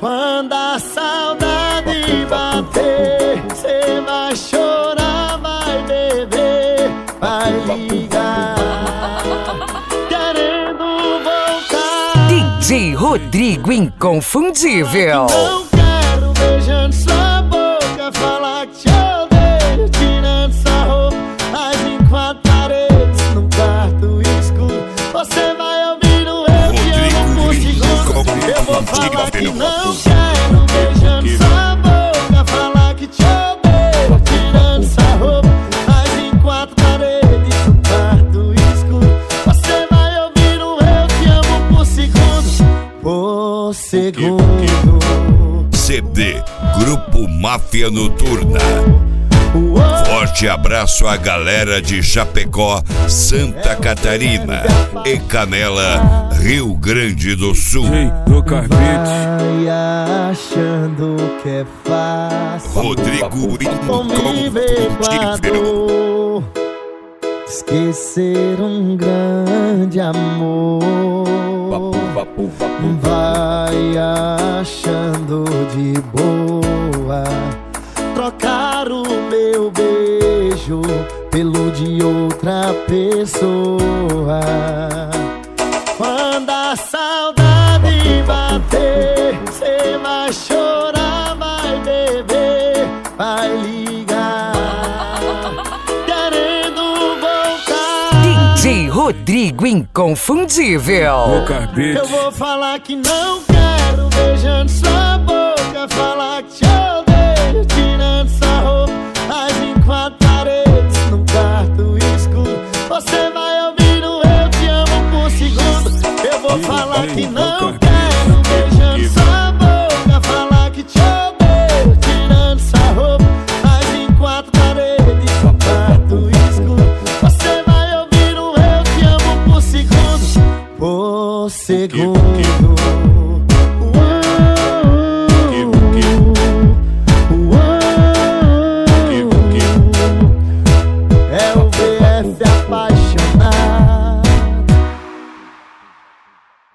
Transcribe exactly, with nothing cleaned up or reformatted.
Quando a saudade bater, cê vai chorar, vai beber, vai ligar, querendo voltar. D J Rodrigo Inconfundível. Não quero beijando sua boca, falar que te odeio, tirando sua roupa, mas em quatro paredes, num quarto escuro, você vai ouvir o eu te amo por segundo. Eu vou falar que não quero beijando sua boca, falar que te odeio, tirando sua roupa, mas em quatro paredes, num quarto escuro, você vai ouvir o eu te amo por segundo. Por segundo. C D Grupo Máfia Noturna. Forte abraço à galera de Chapecó, Santa Catarina e Canela, Rio Grande do Sul. Vai achando que é fácil Rodrigo conviver com a dor, esquecer um grande amor. Vai achando de boa trocar o meu beijo pelo de outra pessoa. Quando a saudade bater, cê vai chorar, vai beber, vai ligar, querendo voltar. D J Rodrigo Inconfundível. Eu vou falar que não quero beijando sua boca, falar que te odeio, tirando sua roupa, mas em quatro paredes, num quarto escuro, você vai ouvir o eu te amo por segundo. Eu vou falar que não quero beijando sua boca, falar que te odeio, tirando sua roupa, mas em quatro paredes, num quarto escuro, você vai ouvir o eu te amo por segundo. Por segundo.